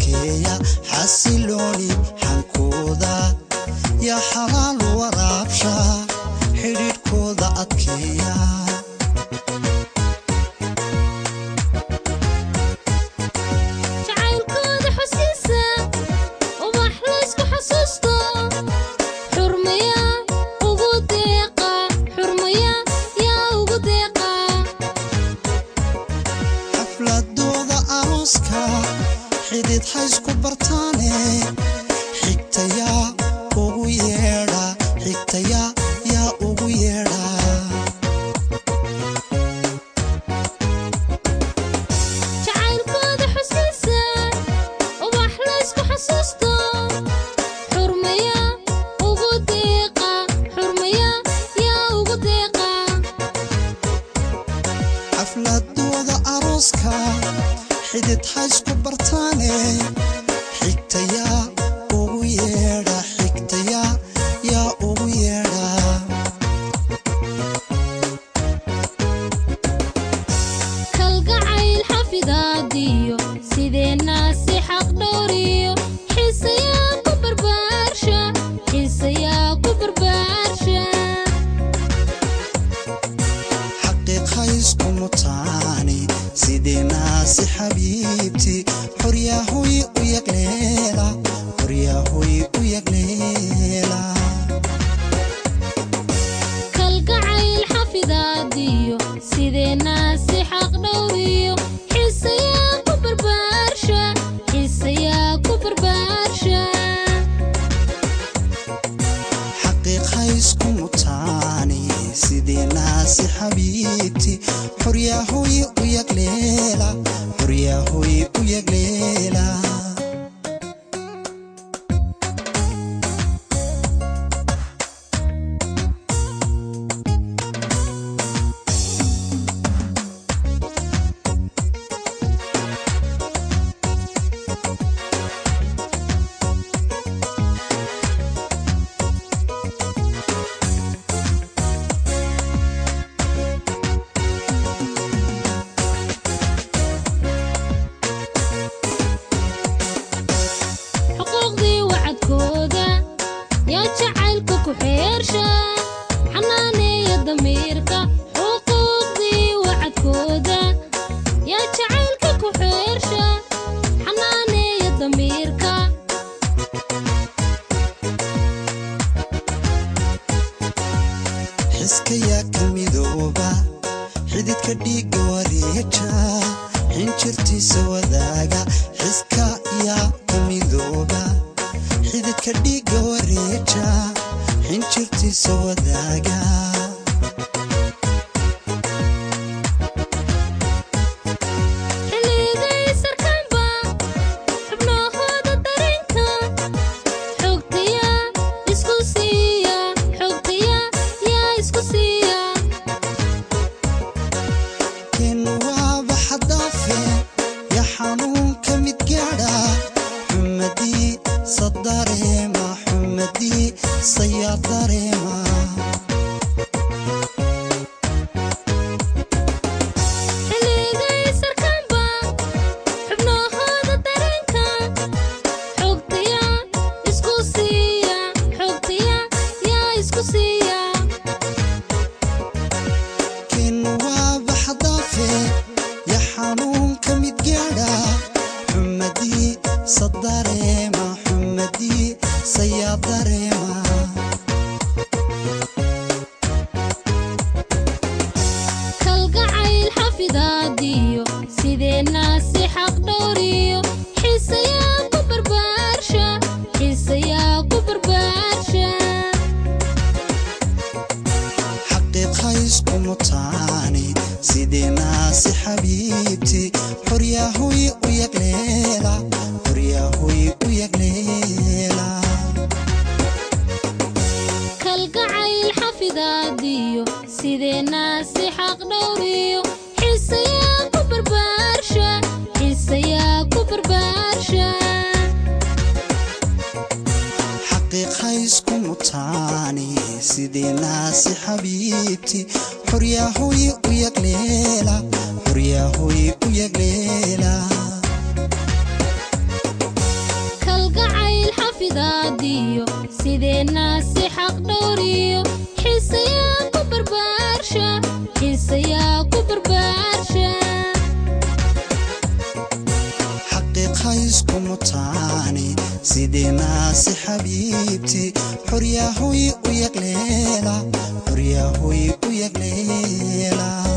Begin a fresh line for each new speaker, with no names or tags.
adkeeya xasilooni xankooda yaa xalaal waraabsha xidhiidhkooda adkeeya xidid haysku bartaane xigtaya ugu yeedha xigtaya yaa ugu yeedha
jacaylkooda xusiisa ubax laysku xasuusto xurmaya ugu deeqa xurmaya yaa ugu deeqa
xafladooda arooska xidid haysku bartaane xigtaya ugu yeedha xigtaya yaa ugu yeedha
kalgacayl xafidaadiyo sideena si xaq dhowriyo xiisayaa ku barbaarsha xiisayaa ku barbaarsha
xaqiiqaysku mutaani sideena si xabiibti xoryahoy u yagleela xoryahoy u yagleela
kalgacayl xafidaadiyo sideena si xaq dhowriyo xiisayaa ku barbaarsha xiisayaa ku barbaarsha
xaqiiqaysku mutaani sideena si xabiibti xoryahoy u yagleela xoryahoy u yagleela
xuquuqdii wacadkooda yaa jacaylka ku xeersha xanaaneeya damiirka xuquuqdii wacadkooda yaa jacaylka ku xeersha xanaaneeya damiirka
xiskayaa ka midooba xididka dhiigga wareeja xinjirtiisa wadaaga xiska yaa ka midooba xididka dhiigga wareeja xinjirtiisa wadaaga
xilligay sarkaanba xubnahooda dareenka xogtaya isku siiya xogtaya yaa isku siiya
kin waaba xadaafe ya xanuunka mid gaadha xumadii sadareema xumadii sayaa dareema
xilligay sarkaanba xubnahooda dareenka xogtaya isku siiya xogtaya yaa isku siiya
kin waaba xadaafe ya xanuunka mid gaadha xumadii sadareema xumadii sayaa dareema
kalgacayl xafidaadiyo sideena si xaq dhowriyo xiisayaa ku barbaarsha xiisayaa ku barbaarsha
xaqiiqaysku mutaani sideena si xabiibti xoryahoy u yagleela xoryahoy u yagleela
kalgacayl xafidaadiyo sideena si xaq dhowriyo xiisayaa ku barbaarsha xiisayaa ku barbaarsha
xaqiiqaysku mutaani sideena si xabiibti xoryahoy u yagleela xoryahoy u yagleela
xafidaadiyo sideenaasi xaq dhowriyo xiisayaa ku barbaarsha xiisayaa ku barbaarsha
حقيقة يسكن متاني سيدنا سي حبيبتي حرية هوي ويقليلا حرية هوي ويقليلا